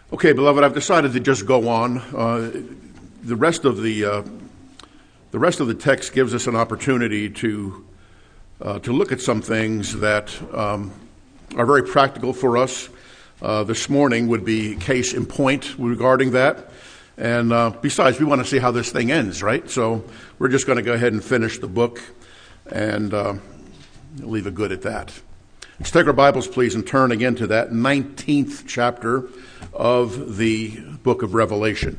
Okay, beloved, I've decided to just go on. The rest of the text gives us an opportunity to look at some things that are very practical for us. This morning would be case in point regarding that. And besides, we want to see how this thing ends, right? So we're just going to go ahead and finish the book and leave it good at that. Let's take our Bibles, please, and turn again to that 19th chapter of the book of Revelation.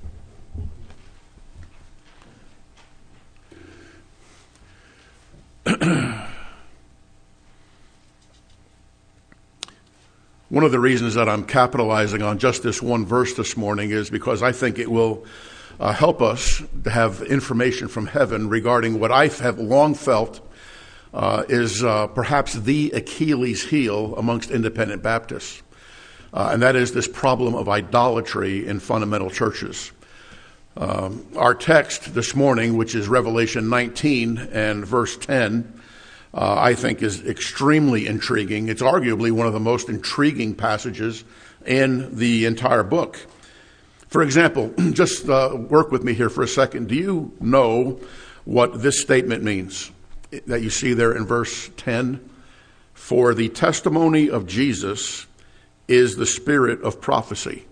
One of the reasons that I'm capitalizing on just this one verse this morning is because I think it will help us to have information from heaven regarding what I have long felt is perhaps the Achilles heel amongst independent Baptists. And that is this problem of idolatry in fundamental churches. Our text this morning, which is Revelation 19 and verse 10, I think is extremely intriguing. It's arguably one of the most intriguing passages in the entire book. For example, just work with me here for a second. Do you know what this statement means that you see there in verse 10? For the testimony of Jesus is the spirit of prophecy.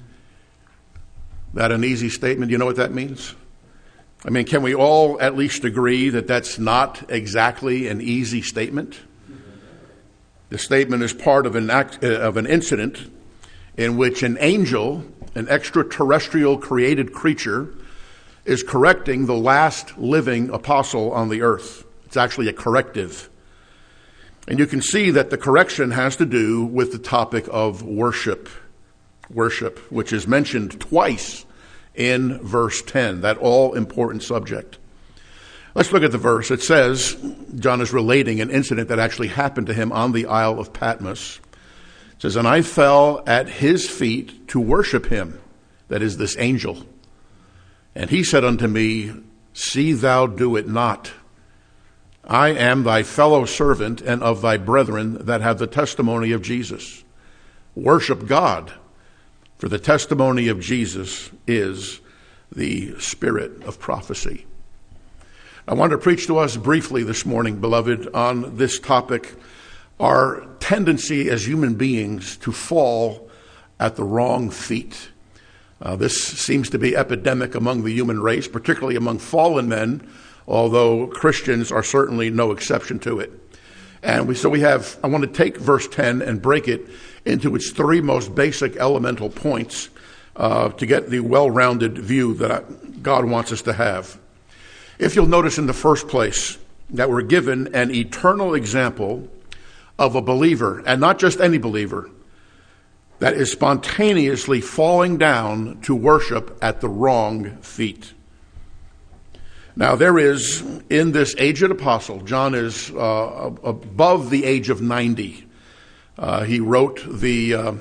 That an easy statement? You know what that means? I mean, can we all at least agree that that's not exactly an easy statement? The statement is part of an incident in which an angel, an extraterrestrial created creature, is correcting the last living apostle on the earth. It's actually a corrective. And you can see that the correction has to do with the topic of worship. Worship, which is mentioned twice in verse 10, that all-important subject. Let's look at the verse. It says, John is relating an incident that actually happened to him on the Isle of Patmos. It says, and I fell at his feet to worship him, that is this angel. And he said unto me, see thou do it not. I am thy fellow servant and of thy brethren that have the testimony of Jesus. Worship God, for the testimony of Jesus is the spirit of prophecy. I want to preach to us briefly this morning, beloved, on this topic, our tendency as human beings to fall at the wrong feet. This seems to be epidemic among the human race, particularly among fallen men, although Christians are certainly no exception to it. And I want to take verse 10 and break it into its three most basic elemental points to get the well-rounded view that God wants us to have. If you'll notice in the first place that we're given an eternal example of a believer, and not just any believer, that is spontaneously falling down to worship at the wrong feet. Now, there is, in this aged apostle, John is above the age of 90. He wrote the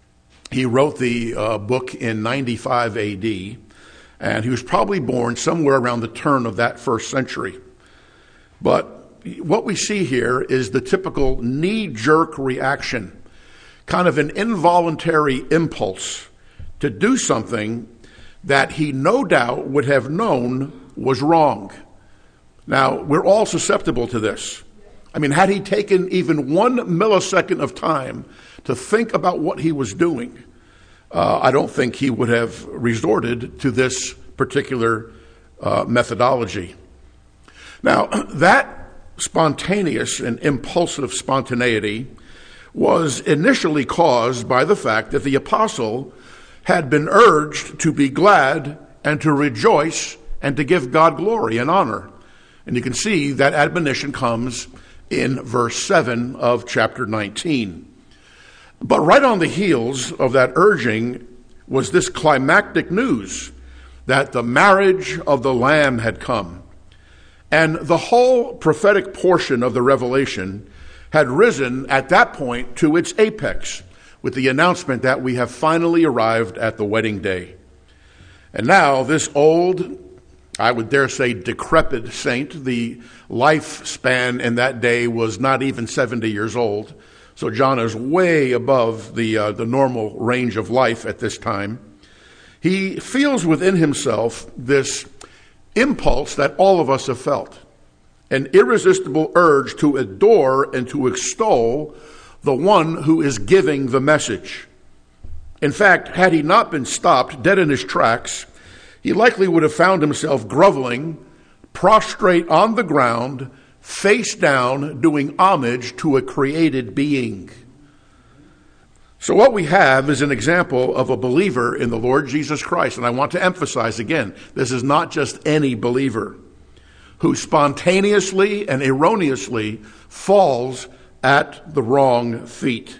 book in 95 A.D., and he was probably born somewhere around the turn of that first century. But what we see here is the typical knee-jerk reaction, kind of an involuntary impulse to do something that he no doubt would have known was wrong. Now, we're all susceptible to this. I mean, had he taken even 1 millisecond of time to think about what he was doing, I don't think he would have resorted to this particular methodology. Now, that spontaneous and impulsive spontaneity was initially caused by the fact that the apostle had been urged to be glad and to rejoice and to give God glory and honor. And you can see that admonition comes in verse 7 of chapter 19. But right on the heels of that urging was this climactic news that the marriage of the Lamb had come. And the whole prophetic portion of the Revelation had risen at that point to its apex with the announcement that we have finally arrived at the wedding day. And now this old, I would dare say decrepit saint, the lifespan in that day was not even 70 years old, So John is way above the normal range of life at this time. He feels within himself this impulse that all of us have felt, an irresistible urge to adore and to extol the one who is giving the message. In fact, had he not been stopped dead in his tracks, he likely would have found himself groveling, prostrate on the ground, face down, doing homage to a created being. So what we have is an example of a believer in the Lord Jesus Christ. And I want to emphasize again, this is not just any believer who spontaneously and erroneously falls at the wrong feet.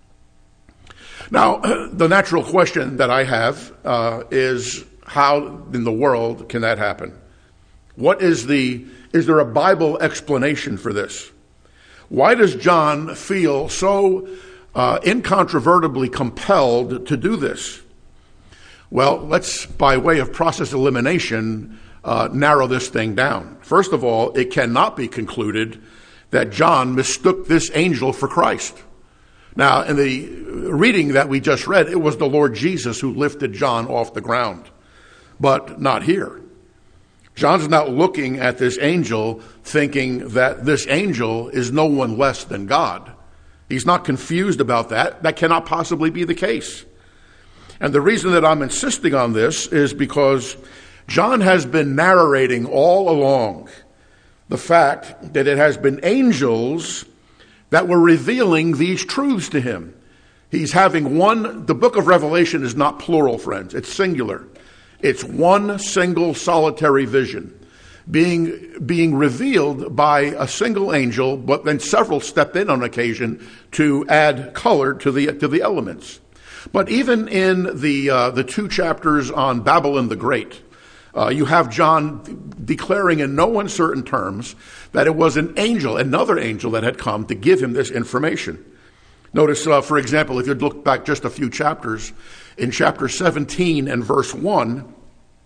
Now, the natural question that I have is, how in the world can that happen? Is there a Bible explanation for this? Why does John feel so incontrovertibly compelled to do this? Well, let's, by way of process elimination, narrow this thing down. First of all, it cannot be concluded that John mistook this angel for Christ. Now, in the reading that we just read, it was the Lord Jesus who lifted John off the ground, but not here. John's not looking at this angel thinking that this angel is no one less than God. He's not confused about that. That cannot possibly be the case. And the reason that I'm insisting on this is because John has been narrating all along the fact that it has been angels that were revealing these truths to him. He's having the book of Revelation is not plural, friends. It's singular. It's one single solitary vision being revealed by a single angel, but then several step in on occasion to add color to the elements. But even in the 2 chapters on Babylon the Great, you have John declaring in no uncertain terms that it was another angel that had come to give him this information. Notice, for example, if you look back just a few chapters, in chapter 17 and verse 1,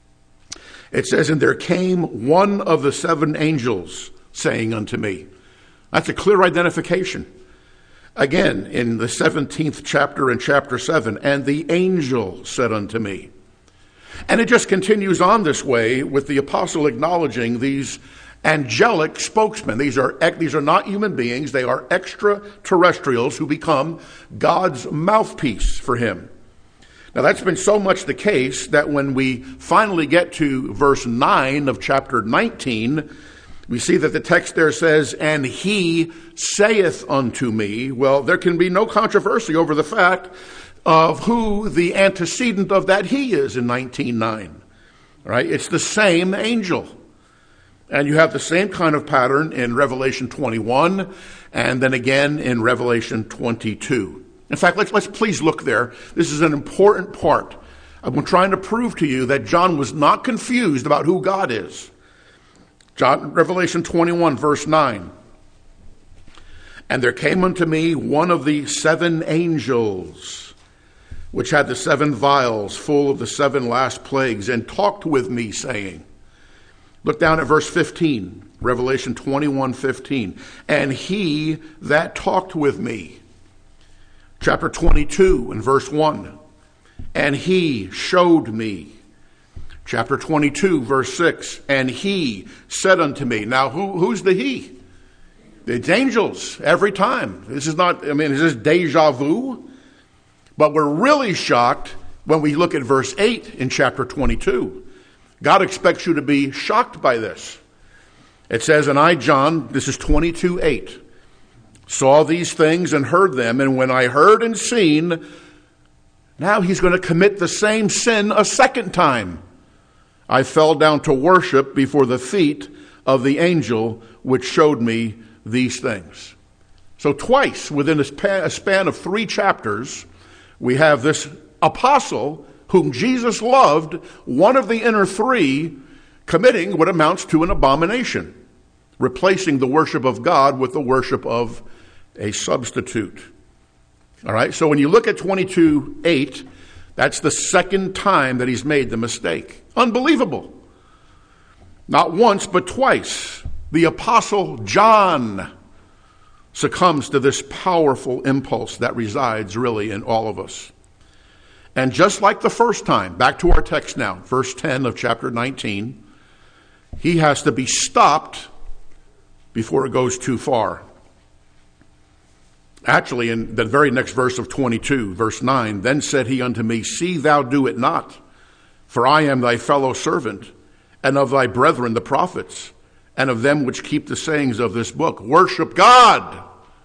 it says, "And there came one of the 7 angels, saying unto me." That's a clear identification. Again, in the 17th chapter in chapter 7, "And the angel said unto me." And it just continues on this way with the apostle acknowledging these angelic spokesmen. These are not human beings. They are extraterrestrials who become God's mouthpiece for him. Now, that's been so much the case that when we finally get to verse 9 of chapter 19, we see that the text there says, "And he saith unto me." Well, there can be no controversy over the fact of who the antecedent of that he is in 19:9. Right? It's the same angel. And you have the same kind of pattern in Revelation 21 and then again in Revelation 22. In fact, let's please look there. This is an important part. I'm trying to prove to you that John was not confused about who God is. Revelation 21, verse 9. "And there came unto me one of the 7 angels, which had the 7 vials full of the 7 last plagues, and talked with me, saying," look down at verse 15, Revelation 21:15. "And he that talked with me," chapter 22 and verse 1, "and he showed me." Chapter 22, verse 6, "And he said unto me." Now, who's the he? It's angels every time. This is not, is this deja vu? But we're really shocked when we look at verse 8 in chapter 22. God expects you to be shocked by this. It says, "And I, John," this is 22:8, "saw these things and heard them, and when I heard and seen," now he's going to commit the same sin a second time, "I fell down to worship before the feet of the angel which showed me these things." So twice within a span of 3 chapters, we have this apostle whom Jesus loved, one of the inner 3, committing what amounts to an abomination, replacing the worship of God with the worship of a substitute. All right, so when you look at 22:8, that's the second time that he's made the mistake. Unbelievable. Not once, but twice. The apostle John succumbs to this powerful impulse that resides really in all of us. And just like the first time, back to our text now, verse 10 of chapter 19, he has to be stopped before it goes too far. Actually, in the very next verse of 22, verse 9, then said he unto me, see thou do it not, for I am thy fellow servant, and of thy brethren the prophets, and of them which keep the sayings of this book. Worship God.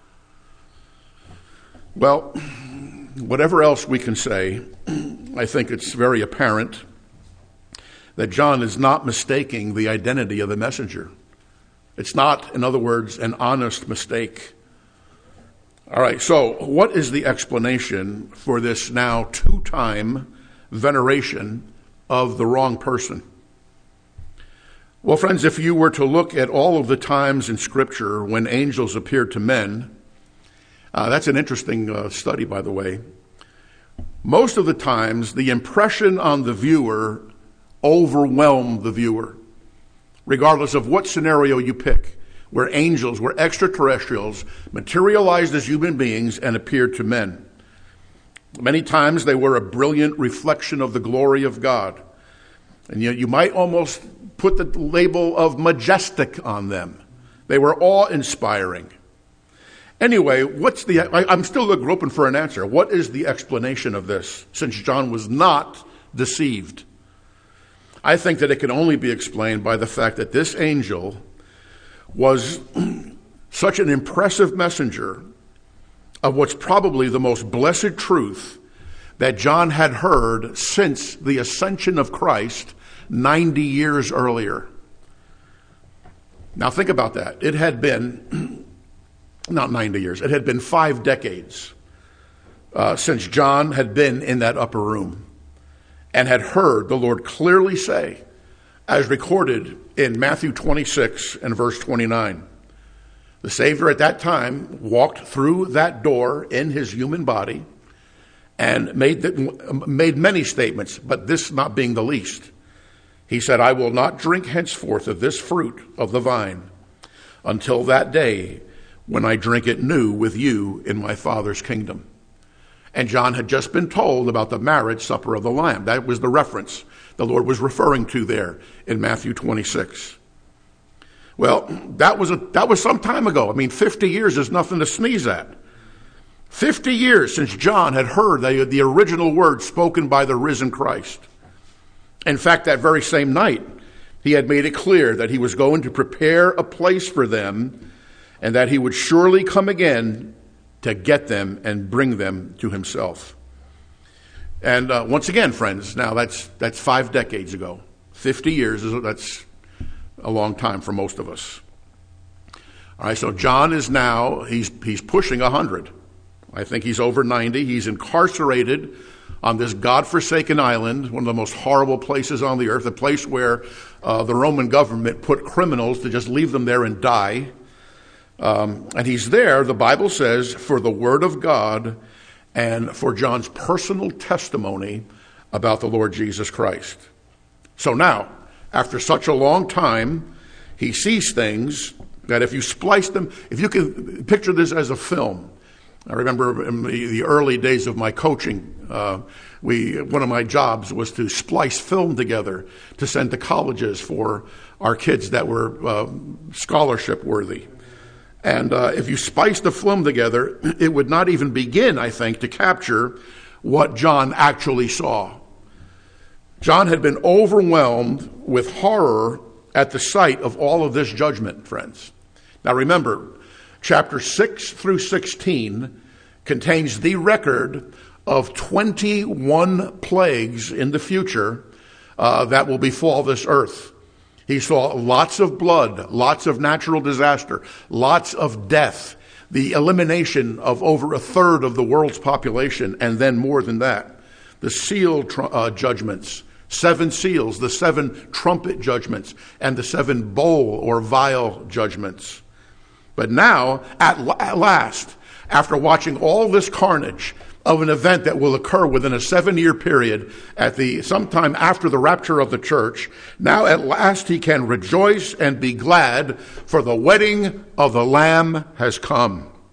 Well, whatever else we can say, I think it's very apparent that John is not mistaking the identity of the messenger. It's not, in other words, an honest mistake. All right, so what is the explanation for this now two-time veneration of the wrong person? Well, friends, if you were to look at all of the times in Scripture when angels appeared to men, that's an interesting study, by the way. Most of the times, the impression on the viewer overwhelmed the viewer, regardless of what scenario you pick, where angels, where extraterrestrials materialized as human beings and appeared to men. Many times they were a brilliant reflection of the glory of God. And yet you might almost put the label of majestic on them. They were awe-inspiring. Anyway, I'm still open for an answer. What is the explanation of this, since John was not deceived? I think that it can only be explained by the fact that this angel was such an impressive messenger of what's probably the most blessed truth that John had heard since the ascension of Christ 90 years earlier. Now think about that. It had been, not 90 years, it had been 5 decades since John had been in that upper room and had heard the Lord clearly say, as recorded in Matthew 26 and verse 29. The Savior at that time walked through that door in his human body and made many statements, but this not being the least. He said, I will not drink henceforth of this fruit of the vine until that day when I drink it new with you in my Father's kingdom. And John had just been told about the marriage supper of the Lamb. That was the reference the Lord was referring to there in Matthew 26. Well, that was some time ago. I mean, 50 years is nothing to sneeze at. 50 years since John had heard the original words spoken by the risen Christ. In fact, that very same night, he had made it clear that he was going to prepare a place for them and that he would surely come again to get them and bring them to himself. And once again, friends, now that's 5 decades ago. 50 years, that's a long time for most of us. All right, so John is now, he's pushing 100. I think he's over 90. He's incarcerated on this godforsaken island, one of the most horrible places on the earth, a place where the Roman government put criminals to just leave them there and die. And he's there, the Bible says, for the word of God and for John's personal testimony about the Lord Jesus Christ. So now, after such a long time, he sees things that if you splice them, if you can picture this as a film. I remember in the early days of my coaching, one of my jobs was to splice film together to send to colleges for our kids that were scholarship worthy. And if you splice the film together, it would not even begin, I think, to capture what John actually saw. John had been overwhelmed with horror at the sight of all of this judgment, friends. Now remember, chapter 6 through 16 contains the record of 21 plagues in the future that will befall this earth. He saw lots of blood, lots of natural disaster, lots of death, the elimination of over a third of the world's population, and then more than that. The seal judgments, 7 seals, the 7 trumpet judgments, and the 7 bowl or vial judgments. But now, at last, after watching all this carnage of an event that will occur within a 7-year period sometime after the rapture of the church, now at last he can rejoice and be glad, for the wedding of the Lamb has come.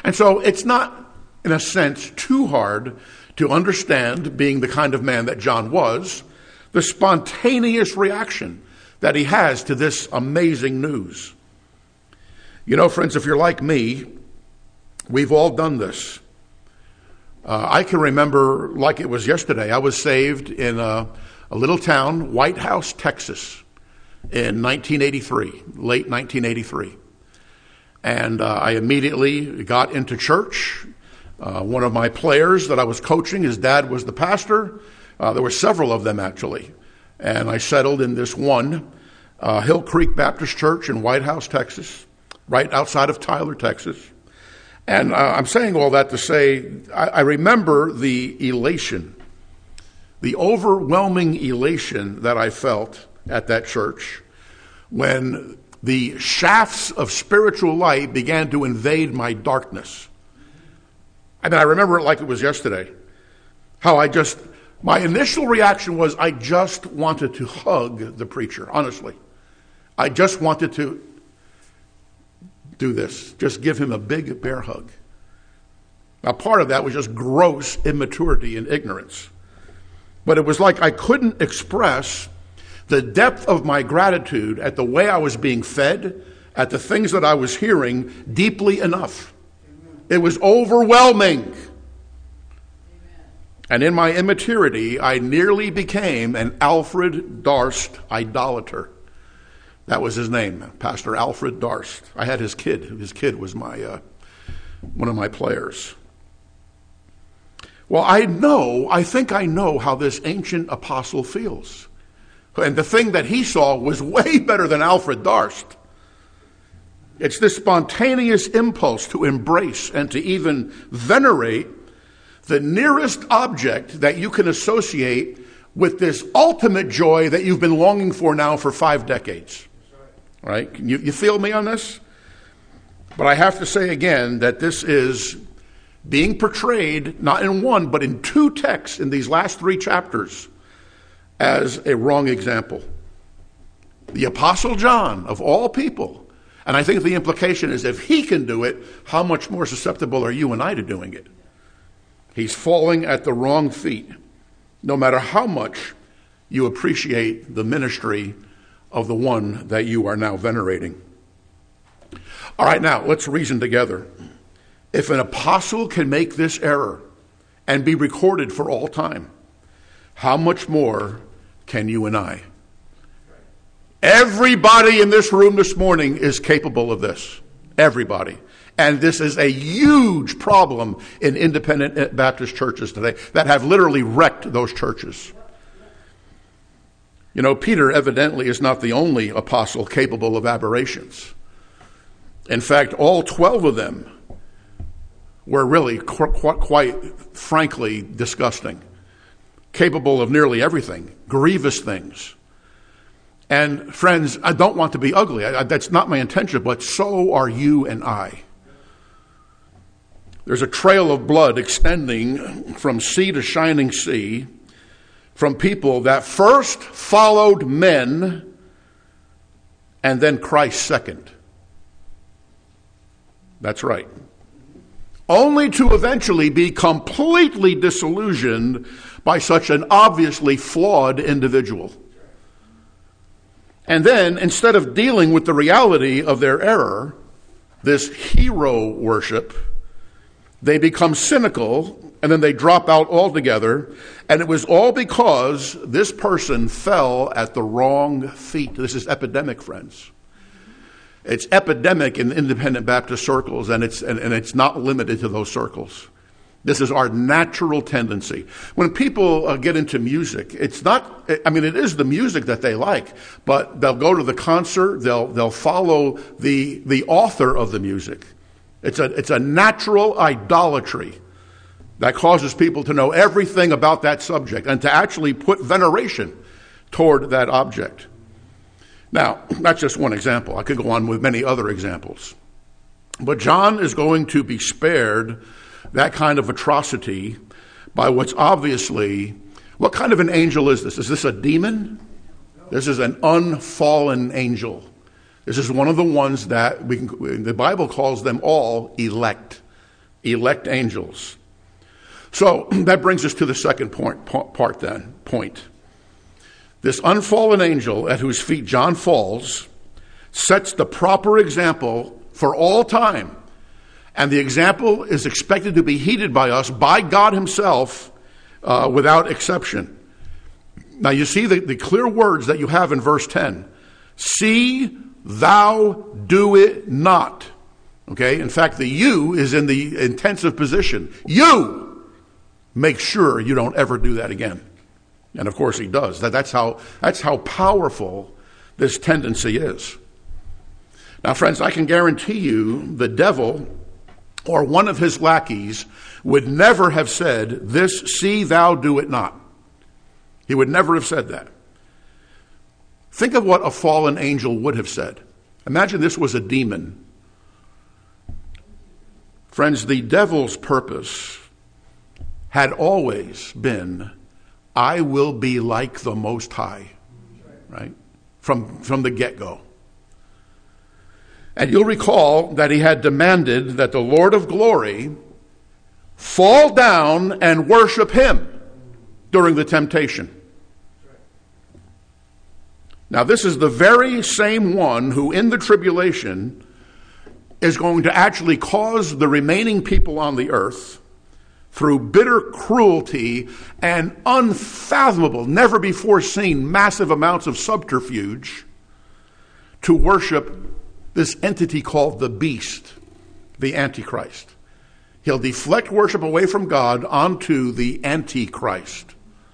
And so it's not, in a sense, too hard to understand, being the kind of man that John was, the spontaneous reaction that he has to this amazing news. You know, friends, if you're like me, we've all done this. I can remember like it was yesterday. I was saved in a little town, White House, Texas, in 1983, late 1983. And I immediately got into church. One of my players that I was coaching, his dad was the pastor. There were several of them, actually. And I settled in this one, Hill Creek Baptist Church in White House, Texas, right outside of Tyler, Texas. And I'm saying all that to say, I remember the elation, the overwhelming elation that I felt at that church when the shafts of spiritual light began to invade my darkness. I mean, I remember it like it was yesterday. My initial reaction was I just wanted to hug the preacher, honestly. I just wanted to do this, just give him a big bear hug. Now, part of that was just gross immaturity and ignorance. But it was like I couldn't express the depth of my gratitude at the way I was being fed, at the things that I was hearing deeply enough. It was overwhelming. And in my immaturity, I nearly became an Alfred Darst idolater. That was his name, Pastor Alfred Darst. I had his kid. His kid was one of my players. Well, I think I know how this ancient apostle feels. And the thing that he saw was way better than Alfred Darst. It's this spontaneous impulse to embrace and to even venerate the nearest object that you can associate with this ultimate joy that you've been longing for now for 5 decades. Right? You feel me on this? But I have to say again that this is being portrayed not in one, but in 2 texts in these last 3 chapters as a wrong example. The Apostle John, of all people, and I think the implication is if he can do it, how much more susceptible are you and I to doing it? He's falling at the wrong feet, no matter how much you appreciate the ministry of the one that you are now venerating. All right, now let's reason together. If an apostle can make this error and be recorded for all time, how much more can you and I? Everybody in this room this morning is capable of this. Everybody. And this is a huge problem in independent Baptist churches today that have literally wrecked those churches. You know, Peter evidently is not the only apostle capable of aberrations. In fact, all 12 of them were really quite frankly disgusting, capable of nearly everything, grievous things. And friends, I don't want to be ugly. That's not my intention, but so are you and I. There's a trail of blood extending from sea to shining sea from people that first followed men and then Christ second. That's right. Only to eventually be completely disillusioned by such an obviously flawed individual. And then, instead of dealing with the reality of their error, this hero worship, they become cynical, and then they drop out altogether. And it was all because this person fell at the wrong feet. This is epidemic, friends. It's epidemic in independent Baptist circles, and it's not limited to those circles. This is our natural tendency. When people get into music, it's not, it is the music that they like, but they'll go to the concert, they'll follow the author of the music. It's a natural idolatry that causes people to know everything about that subject and to actually put veneration toward that object. Now, that's just one example. I could go on with many other examples. But John is going to be spared that kind of atrocity by what's obviously, what kind of an angel is this? Is this a demon? This is an unfallen angel. This is one of the ones that the Bible calls them all elect. elect angels. So that brings us to the second point. This unfallen angel at whose feet John falls sets the proper example for all time. And the example is expected to be heeded by us, by God himself, without exception. Now you see the clear words that you have in verse 10. See thou do it not. Okay? In fact, the you is in the intensive position. You make sure you don't ever do that again. And of course he does. That's how powerful this tendency is. Now, friends, I can guarantee you the devil or one of his lackeys would never have said, this see thou do it not. He would never have said that. Think of what a fallen angel would have said. Imagine this was a demon. Friends, the devil's purpose had always been, I will be like the Most High, right? From the get-go. And you'll recall that he had demanded that the Lord of glory fall down and worship him during the temptation. Now, this is the very same one who in the tribulation is going to actually cause the remaining people on the earth, through bitter cruelty and unfathomable, never before seen massive amounts of subterfuge, to worship this entity called the beast, the Antichrist. He'll deflect worship away from God onto the Antichrist.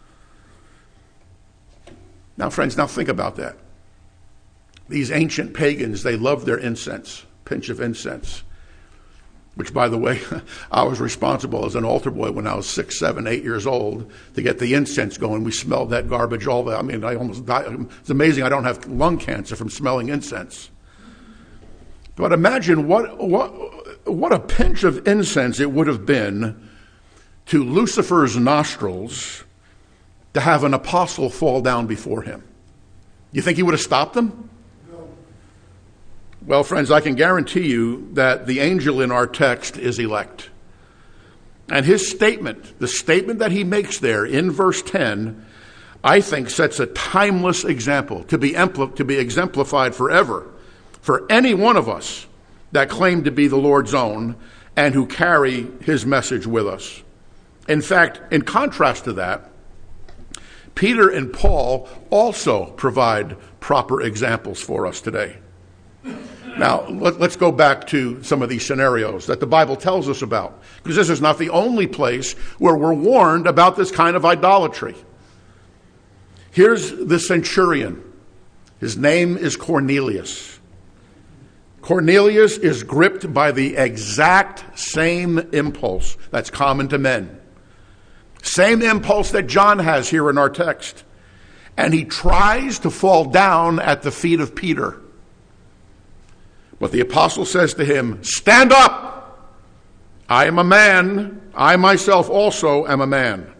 Now, friends, think about that. These ancient pagans, they loved their incense, pinch of incense, which, by the way, I was responsible as an altar boy when I was 6, 7, 8 years old to get the incense going. We smelled that garbage all the time. I almost died. It's amazing I don't have lung cancer from smelling incense. But imagine what a pinch of incense it would have been to Lucifer's nostrils to have an apostle fall down before him. You think he would have stopped them? No. Well, friends, I can guarantee you that the angel in our text is elect. And his statement, the statement that he makes there in verse 10, I think sets a timeless example to be exemplified forever for any one of us that claim to be the Lord's own and who carry his message with us. In fact, in contrast to that, Peter and Paul also provide proper examples for us today. Now, let's go back to some of these scenarios that the Bible tells us about, because this is not the only place where we're warned about this kind of idolatry. Here's the centurion. His name is Cornelius. Cornelius is gripped by the exact same impulse that's common to men. Same impulse that John has here in our text. And he tries to fall down at the feet of Peter. But the apostle says to him, stand up! I am a man. I myself also am a man.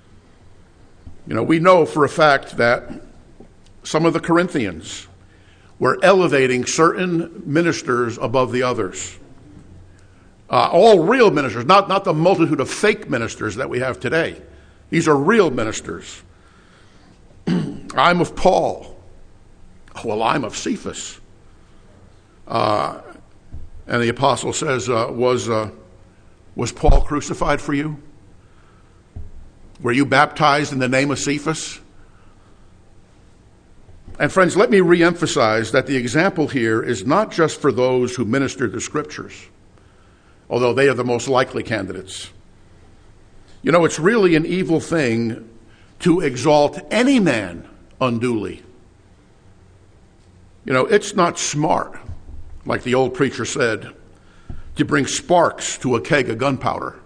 We know for a fact that some of the Corinthians were elevating certain ministers above the others. All real ministers, not the multitude of fake ministers that we have today. These are real ministers. I'm of Paul. Well, I'm of Cephas. And the apostle says, was Paul crucified for you? Were you baptized in the name of Cephas? And friends, let me reemphasize that the example here is not just for those who minister the scriptures, although they are the most likely candidates. It's really an evil thing to exalt any man unduly. It's not smart, like the old preacher said, to bring sparks to a keg of gunpowder.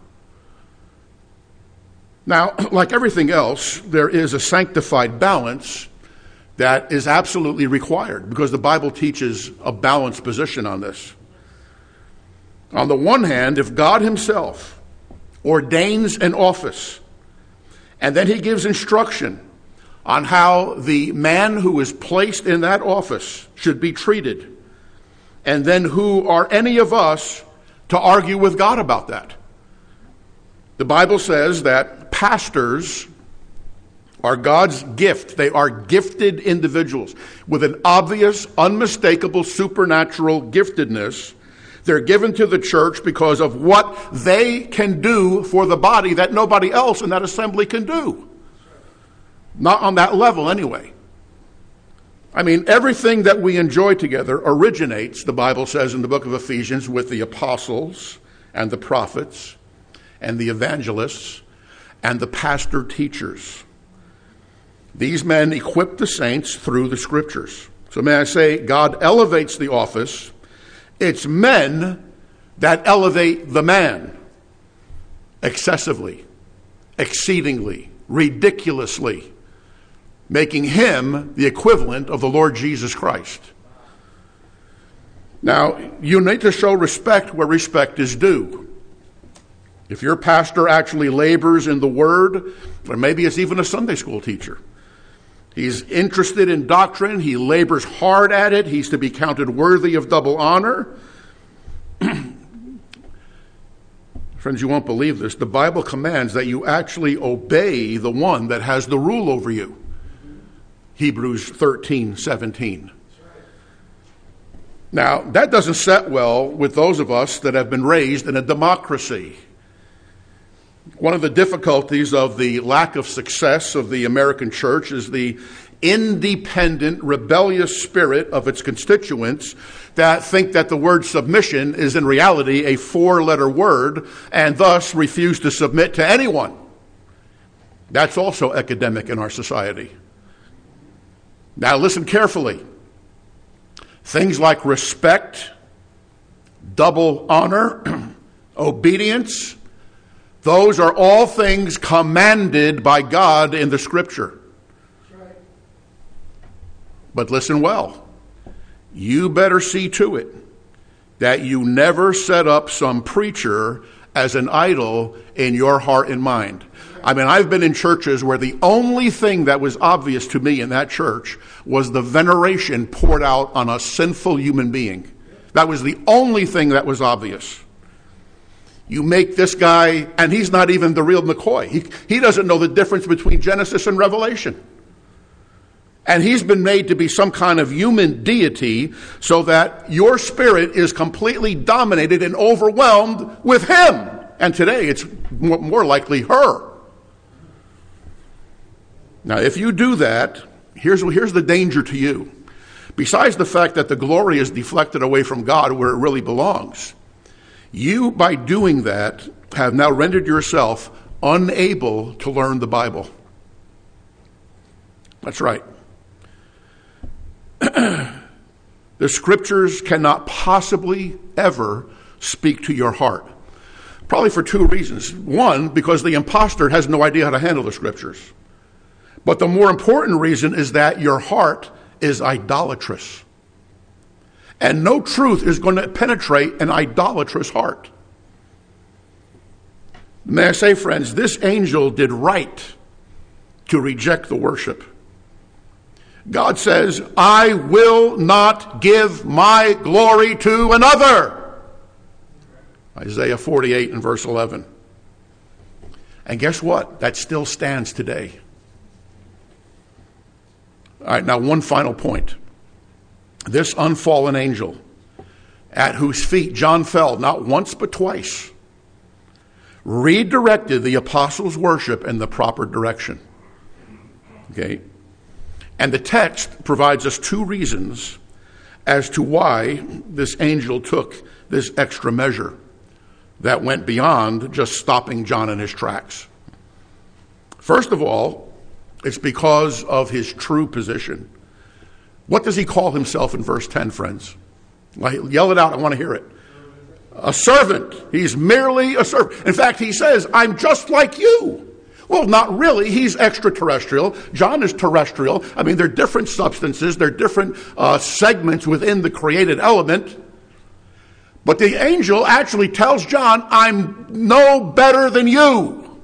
Now, like everything else, there is a sanctified balance that is absolutely required, because the Bible teaches a balanced position on this. On the one hand, if God himself ordains an office, and then he gives instruction on how the man who is placed in that office should be treated, and then who are any of us to argue with God about that? The Bible says that pastors are God's gift. They are gifted individuals with an obvious, unmistakable, supernatural giftedness. They're given to the church because of what they can do for the body that nobody else in that assembly can do. Not on that level anyway. I mean, everything that we enjoy together originates, the Bible says in the book of Ephesians, with the apostles and the prophets and the evangelists and the pastor teachers. These men equip the saints through the scriptures. So may I say, God elevates the office. It's men that elevate the man excessively, exceedingly, ridiculously, making him the equivalent of the Lord Jesus Christ. Now, you need to show respect where respect is due. If your pastor actually labors in the word, or maybe it's even a Sunday school teacher, he's interested in doctrine, he labors hard at it, he's to be counted worthy of double honor. Friends, you won't believe this. The Bible commands that you actually obey the one that has the rule over you. Hebrews 13:17. Now, that doesn't set well with those of us that have been raised in a democracy. One of the difficulties of the lack of success of the American church is the independent, rebellious spirit of its constituents that think that the word submission is in reality a four-letter word and thus refuse to submit to anyone. That's also epidemic in our society. Now listen carefully. Things like respect, double honor, obedience, those are all things commanded by God in the Scripture. Right. But listen well. You better see to it that you never set up some preacher as an idol in your heart and mind. I mean, I've been in churches where the only thing that was obvious to me in that church was the veneration poured out on a sinful human being. That was the only thing that was obvious. You make this guy, and he's not even the real McCoy. He doesn't know the difference between Genesis and Revelation. And he's been made to be some kind of human deity so that your spirit is completely dominated and overwhelmed with him. And today it's more likely her. Now, if you do that, here's the danger to you. Besides the fact that the glory is deflected away from God where it really belongs, you, by doing that, have now rendered yourself unable to learn the Bible. That's right. The scriptures cannot possibly ever speak to your heart. Probably for two reasons. One, because the imposter has no idea how to handle the scriptures. But the more important reason is that your heart is idolatrous. And no truth is going to penetrate an idolatrous heart. May I say, friends, this angel did right to reject the worship. God says, I will not give my glory to another. Isaiah 48 and verse 11. And guess what? That still stands today. All right, now one final point. This unfallen angel, at whose feet John fell not once but twice, redirected the apostles' worship in the proper direction. Okay? And the text provides us two reasons as to why this angel took this extra measure that went beyond just stopping John in his tracks. First of all, it's because of his true position. What does he call himself in verse 10, friends? Yell it out, I want to hear it. A servant. He's merely a servant. In fact, he says, I'm just like you. Well, not really. He's extraterrestrial. John is terrestrial. I mean, they're different substances. They're different segments within the created element. But the angel actually tells John, I'm no better than you.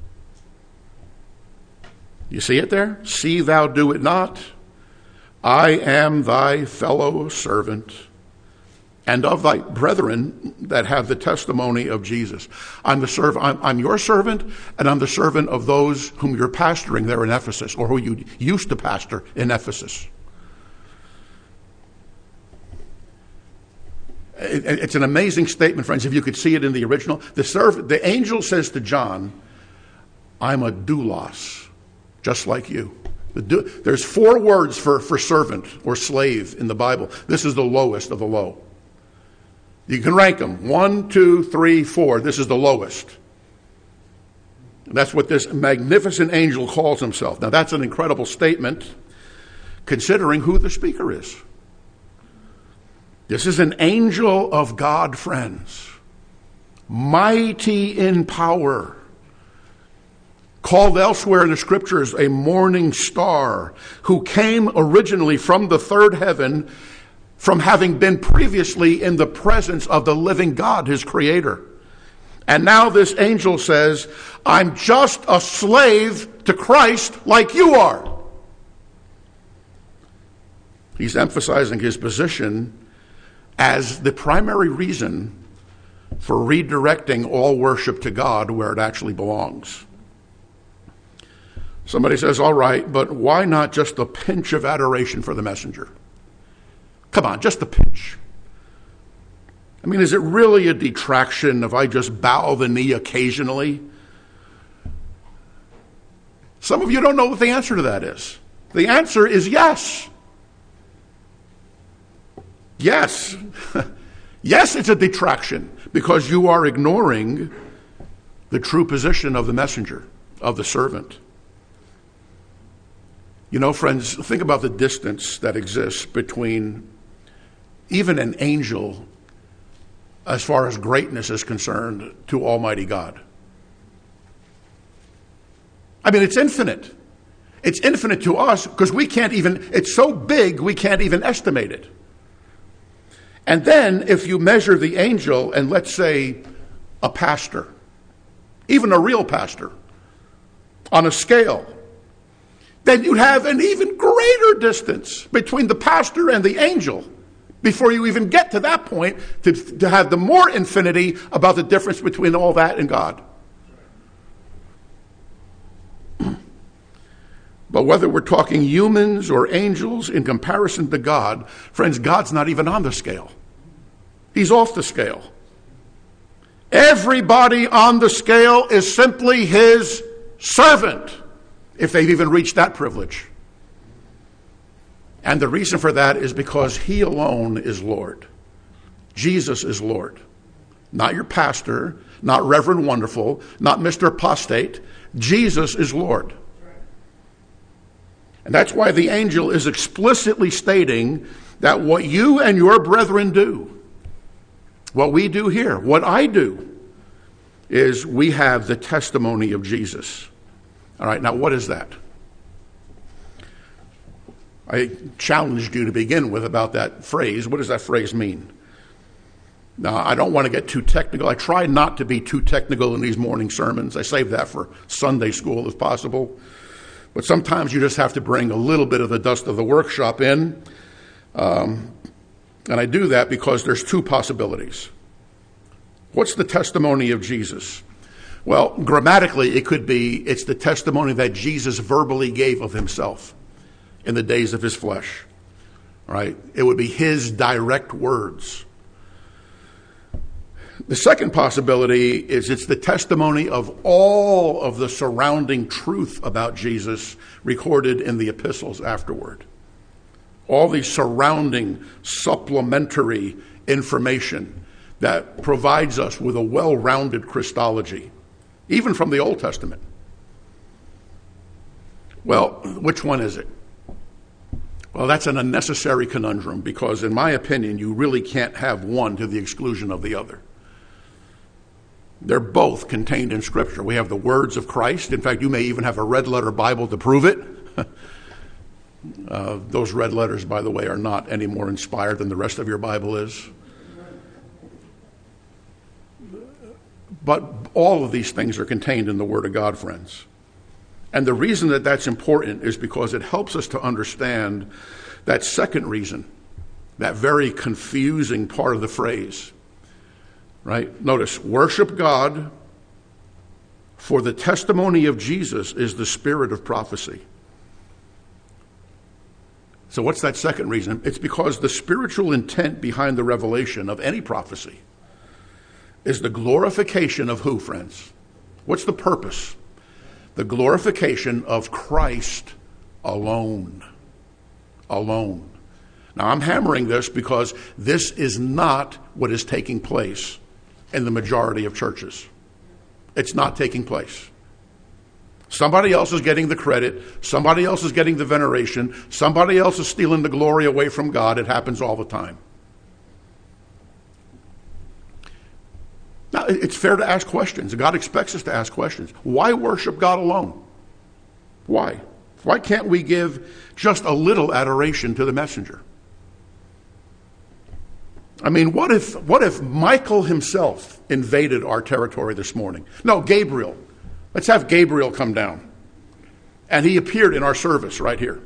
You see it there? See thou do it not. I am thy fellow servant and of thy brethren that have the testimony of Jesus. I'm your servant, and I'm the servant of those whom you're pastoring there in Ephesus, or who you used to pastor in Ephesus. It's an amazing statement, friends, if you could see it in the original. The angel says to John, I'm a doulos, just like you. There's 4 words for servant or slave in the Bible. This is the lowest of the low. You can rank them. 1, 2, 3, 4. This is the lowest. And that's what this magnificent angel calls himself. Now, that's an incredible statement, considering who the speaker is. This is an angel of God, friends. Mighty in power. Called elsewhere in the scriptures a morning star, who came originally from the third heaven, from having been previously in the presence of the living God, his creator. And now this angel says, I'm just a slave to Christ like you are. He's emphasizing his position as the primary reason for redirecting all worship to God where it actually belongs. Somebody says, all right, but why not just a pinch of adoration for the messenger? Come on, just a pinch. I mean, is it really a detraction if I just bow the knee occasionally? Some of you don't know what the answer to that is. The answer is yes. Yes. Yes, it's a detraction because you are ignoring the true position of the messenger, of the servant. You know, friends, think about the distance that exists between even an angel, as far as greatness is concerned, to Almighty God. I mean, it's infinite. It's infinite to us because it's so big we can't even estimate it. And then if you measure the angel and let's say a pastor, even a real pastor, on a scale, then you'd have an even greater distance between the pastor and the angel before you even get to that point to have the more infinity about the difference between all that and God. But whether we're talking humans or angels in comparison to God, friends, God's not even on the scale. He's off the scale. Everybody on the scale is simply his servant, if they've even reached that privilege. And the reason for that is because he alone is Lord. Jesus is Lord. Not your pastor, not Reverend Wonderful, not Mr. Apostate. Jesus is Lord. And that's why the angel is explicitly stating that what you and your brethren do, what we do here, what I do, is we have the testimony of Jesus. All right, now what is that? I challenged you to begin with about that phrase. What does that phrase mean? Now, I don't want to get too technical. I try not to be too technical in these morning sermons. I save that for Sunday school if possible. But sometimes you just have to bring a little bit of the dust of the workshop in. And I do that because there's 2 possibilities. What's the testimony of Jesus? Well, grammatically, it could be it's the testimony that Jesus verbally gave of himself in the days of his flesh. Right? It would be his direct words. The second possibility is it's the testimony of all of the surrounding truth about Jesus recorded in the epistles afterward. All the surrounding supplementary information that provides us with a well-rounded Christology, even from the Old Testament. Well, which one is it? Well, that's an unnecessary conundrum because, in my opinion, you really can't have one to the exclusion of the other. They're both contained in Scripture. We have the words of Christ. In fact, you may even have a red-letter Bible to prove it. Those red letters, by the way, are not any more inspired than the rest of your Bible is. But all of these things are contained in the Word of God, friends. And the reason that that's important is because it helps us to understand that second reason that very confusing part of the phrase. Right? Notice, worship God, for the testimony of Jesus is the spirit of prophecy. So what's that second reason? It's because the spiritual intent behind the revelation of any prophecy is the glorification of who, friends? What's the purpose? The glorification of Christ alone. Alone. Now, I'm hammering this because this is not what is taking place in the majority of churches. It's not taking place. Somebody else is getting the credit. Somebody else is getting the veneration. Somebody else is stealing the glory away from God. It happens all the time. Now, it's fair to ask questions. God expects us to ask questions. Why worship God alone? Why? Why can't we give just a little adoration to the messenger? I mean, what if Michael himself invaded our territory this morning? No, Gabriel. Let's have Gabriel come down. And he appeared in our service right here.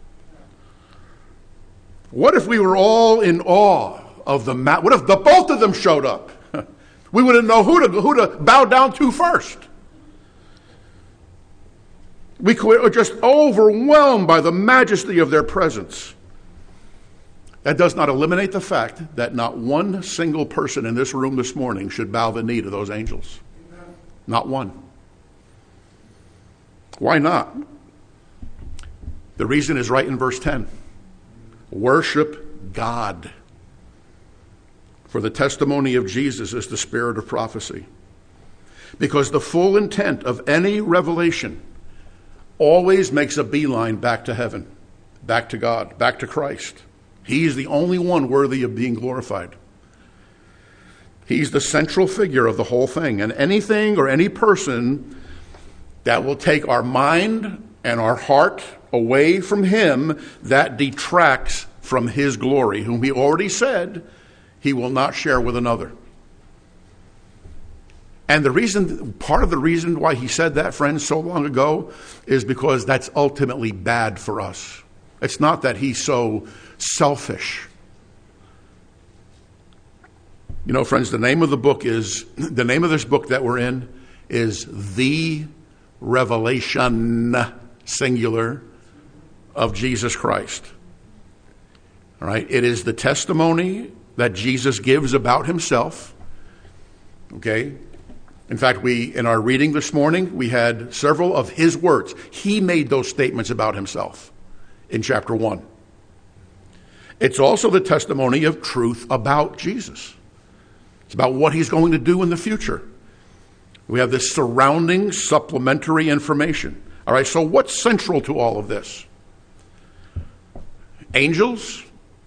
What if we were all in awe of the what if the both of them showed up? We wouldn't know who to bow down to first. We were just overwhelmed by the majesty of their presence. That does not eliminate the fact that not one single person in this room this morning should bow the knee to those angels. Not one. Why not? The reason is right in verse 10. Worship God. For the testimony of Jesus is the spirit of prophecy. Because the full intent of any revelation always makes a beeline back to heaven, back to God, back to Christ. He is the only one worthy of being glorified. He's the central figure of the whole thing. And anything or any person that will take our mind and our heart away from him, that detracts from his glory, whom he already said he will not share with another. And part of the reason why he said that, friends, so long ago, is because that's ultimately bad for us. It's not that he's so selfish. You know, friends, the name of this book that we're in is The Revelation, singular, of Jesus Christ. All right? It is the testimony that Jesus gives about himself. Okay? In fact, in our reading this morning, we had several of his words. He made those statements about himself in chapter 1. It's also the testimony of truth about Jesus. It's about what he's going to do in the future. We have this surrounding supplementary information. All right, so what's central to all of this? Angels?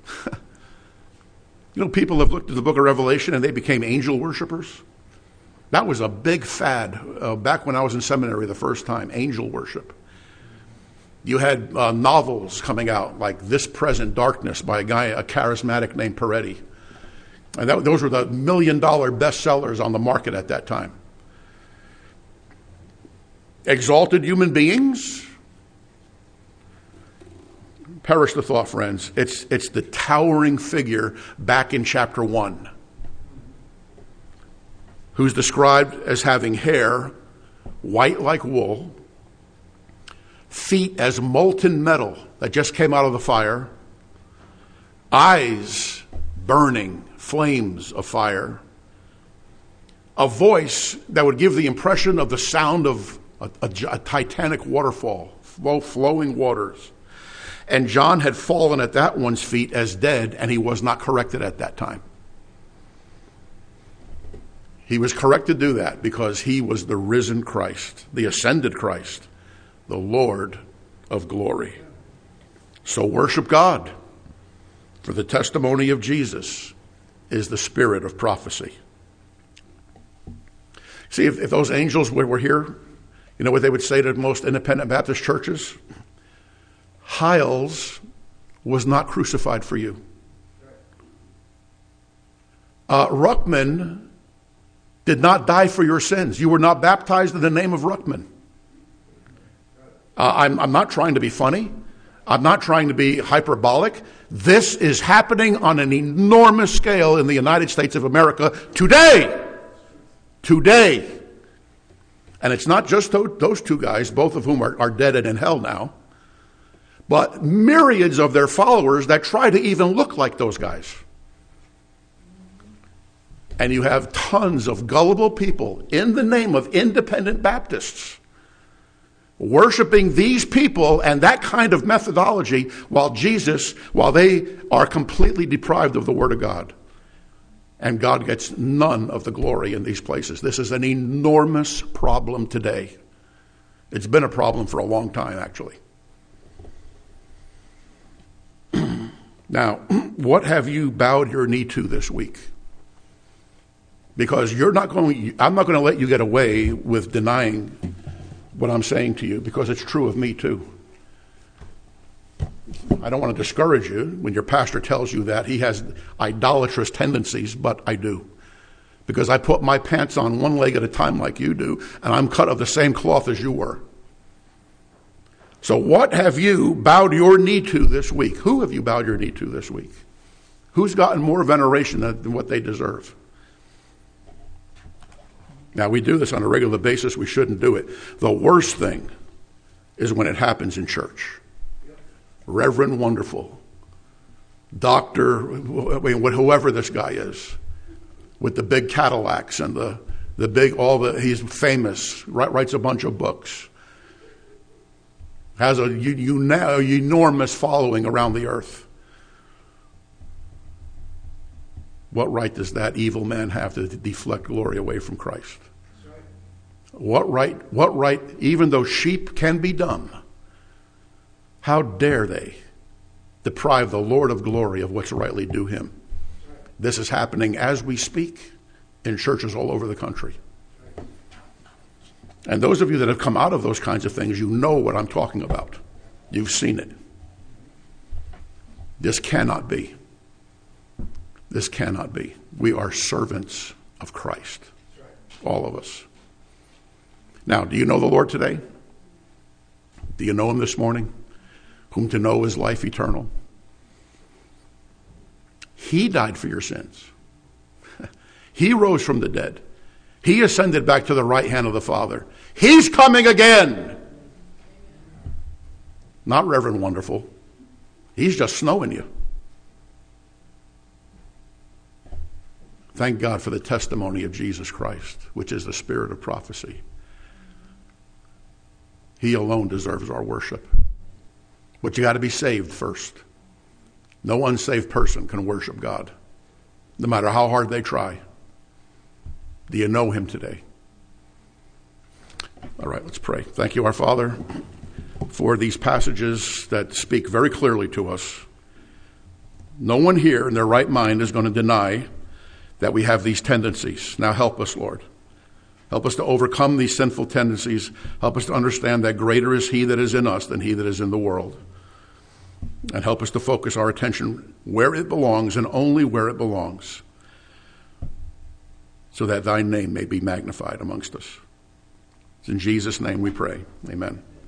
You know, people have looked at the book of Revelation and they became angel worshipers. That was a big fad back when I was in seminary the first time, angel worship. You had novels coming out like This Present Darkness by a charismatic named Peretti. And those were the $1 million bestsellers on the market at that time. Exalted human beings? Perish the thought, friends. It's the towering figure back in chapter 1, who's described as having hair white like wool, feet as molten metal that just came out of the fire, eyes burning flames of fire, a voice that would give the impression of the sound of a titanic waterfall, flowing waters. And John had fallen at that one's feet as dead, and he was not corrected at that time. He was correct to do that because he was the risen Christ, the ascended Christ, the Lord of glory. So worship God, for the testimony of Jesus is the spirit of prophecy. See, if those angels were here, you know what they would say to most independent Baptist churches? Hiles was not crucified for you. Ruckman did not die for your sins. You were not baptized in the name of Ruckman. I'm not trying to be funny. I'm not trying to be hyperbolic. This is happening on an enormous scale in the United States of America today. Today. And it's not just those two guys, both of whom are dead and in hell now, but myriads of their followers that try to even look like those guys. And you have tons of gullible people in the name of independent Baptists worshiping these people and that kind of methodology while they are completely deprived of the Word of God. And God gets none of the glory in these places. This is an enormous problem today. It's been a problem for a long time, actually. Now, what have you bowed your knee to this week? Because I'm not going to let you get away with denying what I'm saying to you, because it's true of me too. I don't want to discourage you when your pastor tells you that he has idolatrous tendencies, but I do. Because I put my pants on one leg at a time like you do, and I'm cut of the same cloth as you were. So what have you bowed your knee to this week? Who have you bowed your knee to this week? Who's gotten more veneration than what they deserve? Now, we do this on a regular basis. We shouldn't do it. The worst thing is when it happens in church. Reverend Wonderful, doctor, whoever this guy is, with the big Cadillacs and he's famous, writes a bunch of books, has an enormous following around the earth. What right does that evil man have to deflect glory away from Christ? What right, even though sheep can be dumb, how dare they deprive the Lord of glory of what's rightly due him? This is happening as we speak in churches all over the country. And those of you that have come out of those kinds of things, you know what I'm talking about. You've seen it. This cannot be. This cannot be. We are servants of Christ. All of us. Now, do you know the Lord today? Do you know him this morning? Whom to know is life eternal. He died for your sins. He rose from the dead. He ascended back to the right hand of the Father. He's coming again. Not Reverend Wonderful. He's just snowing you. Thank God for the testimony of Jesus Christ, which is the spirit of prophecy. He alone deserves our worship. But you got to be saved first. No unsaved person can worship God, no matter how hard they try. Do you know him today? All right, let's pray. Thank you, our Father, for these passages that speak very clearly to us. No one here in their right mind is going to deny that we have these tendencies. Now help us, Lord. Help us to overcome these sinful tendencies. Help us to understand that greater is he that is in us than he that is in the world. And help us to focus our attention where it belongs and only where it belongs, so that thy name may be magnified amongst us. It's in Jesus' name we pray. Amen.